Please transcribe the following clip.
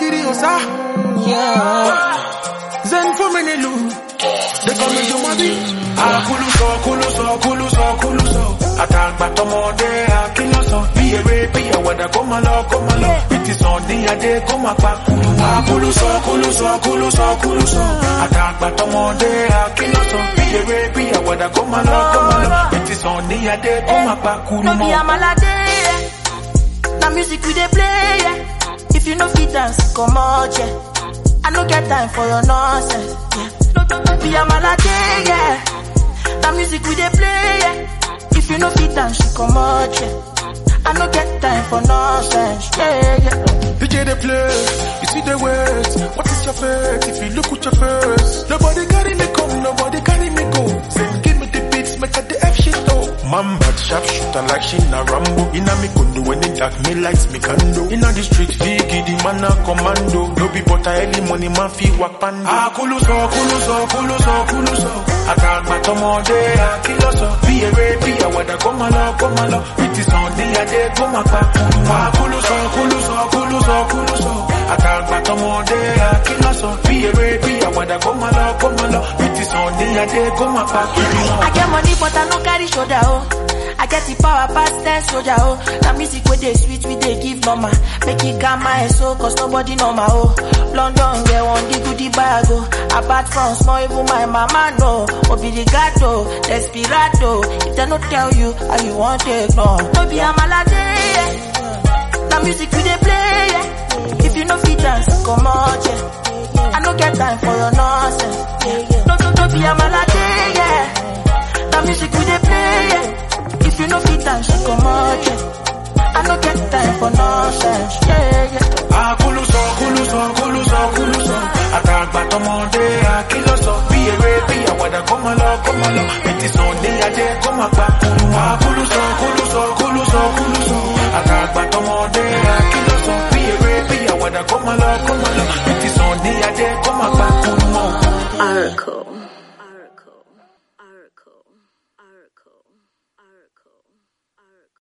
Giri Osa. Yeah. Zen for many loot. They come into my beat. Kuluso. Attack Batomode, Akiloso. Be a rape, be a weather, come along. It is on the day, come up. Kuluso. Attack Batomode, Akiloso. Be a rape, be a weather, come along. It is on the day, come up. No be a malade. The music we dey play, yeah. If you no fit dance, come out, yeah. I no get time for your nonsense, yeah. No be a malade, yeah. The music we dey play, yeah. If you no fit dance, come out, yeah. I no get time for nonsense, yeah. DJ they play, you see the words. What is your fate? If you look at your face, nobody carry me come, nobody carry me go. Say, give me the beats, make a the F shit though. Man bad sharp shooter like she na Rambo. Inna me condo when it dark me lights me candle. Inna the street figgy the man a commando. No be butter early money man fi walk pando. Kuluso. Attack Batomode, Akiloso. Be a rape, be a weather, come along. It is on the day, come up. Kuluso. Attack Batomode, Akiloso. Be a rape, be a weather, come along. It is on the day, come up. I get money but I no carry shoulder, oh. I get the power past 10 soldier, oh. The music with the sweet, we they give mama. Make it calm my soul, cause nobody know my, oh. London, they want the goodie bag, oh. Apart from small, even my mama know. Obrigado, desperado. If they don't tell you how you want it, no. No be a malade, yeah. The music we they play, yeah. If you no fit dance, come out, yeah. I no get time for your nonsense, yeah. No be a malade, yeah. The music we they play, yeah. If you no fit dance, come out, yeah. I no get time for nonsense, yeah. Kuluso. Attack Batomode, Akiloso. Be a rape, be a weather, come along. It is on the day, come up. Kuluso. Attack Batomode, Akiloso. Be a rape, be a weather, come along. It is on the day, come up. Oracle.